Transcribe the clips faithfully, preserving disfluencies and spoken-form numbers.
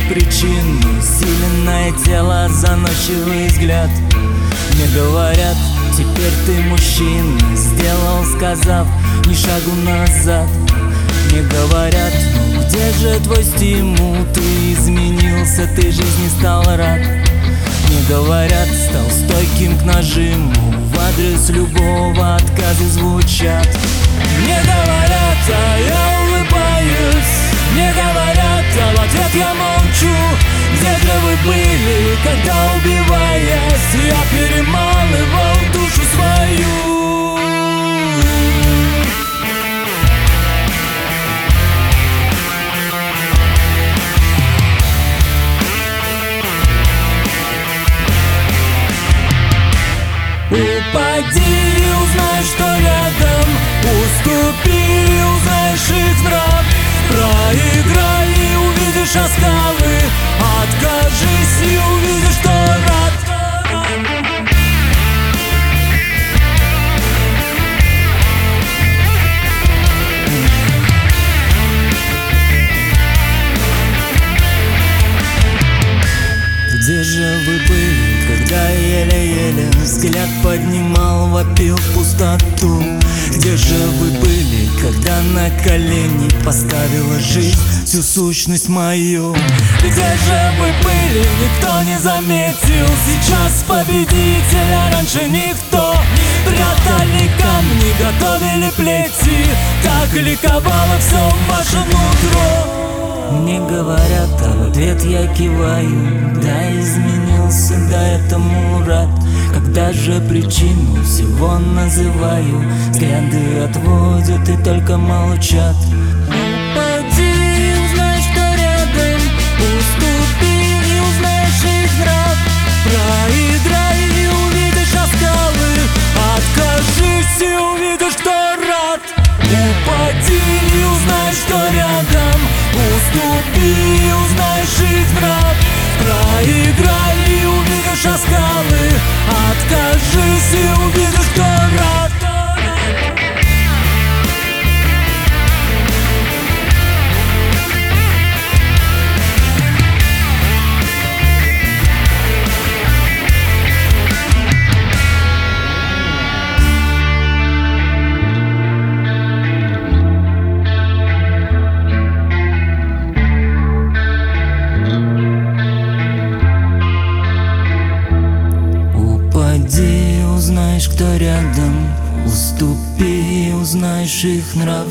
причину: сильное тело, заносчивый взгляд. Мне говорят, теперь ты мужчина, сделал, сказав ни шагу назад. Мне говорят, ну где же твой стимул? Ты изменился, ты жизни стал рад. Мне говорят, стал стойким к нажиму, в адрес любого отказа звучат. Мне говорят, а я улыбаюсь. Мне говорят, а в ответ я молчу. Где же вы были, когда, убиваясь, я перемалывал душу свою? Упади и узнай, что рядом. Уступи и узнаешь их нрав. Проиграй и увидишь оскалы. Откажись и увидишь, что рад. Где же вы были, когда еле-еле взгляд поднимал, вопил в пустоту? Где же вы были, когда на колени поставила жизнь всю сущность мою? Где же вы были, никто не заметил сейчас победителя раньше никто. Прятали камни, готовили плети, так ликовало все ваше нутро. Мне говорят, а в ответ я киваю. Да, изменился, да, этому рад. Когда же причину всего называю, взгляды отводят и только молчат. Упади и узнай, что рядом. Уступи и узнаешь их нрав. Проиграй и увидишь оскалы. Откажись и увидишь, кто рад. Упади и узнай, что рядом. Уступи и узнаешь их нрав. Проиграй и увидишь оскалы. Откажись и увидишь, кто рад. Упади, узнаешь, кто рядом. Уступи и узнаешь их нрав.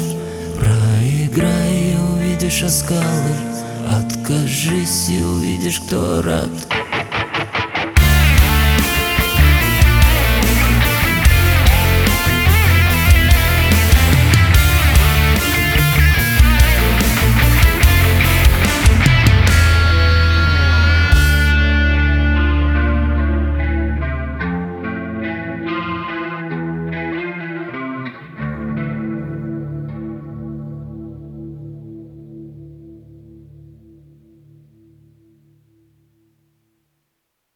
Проиграй и увидишь оскалы. Откажись и увидишь, кто рад.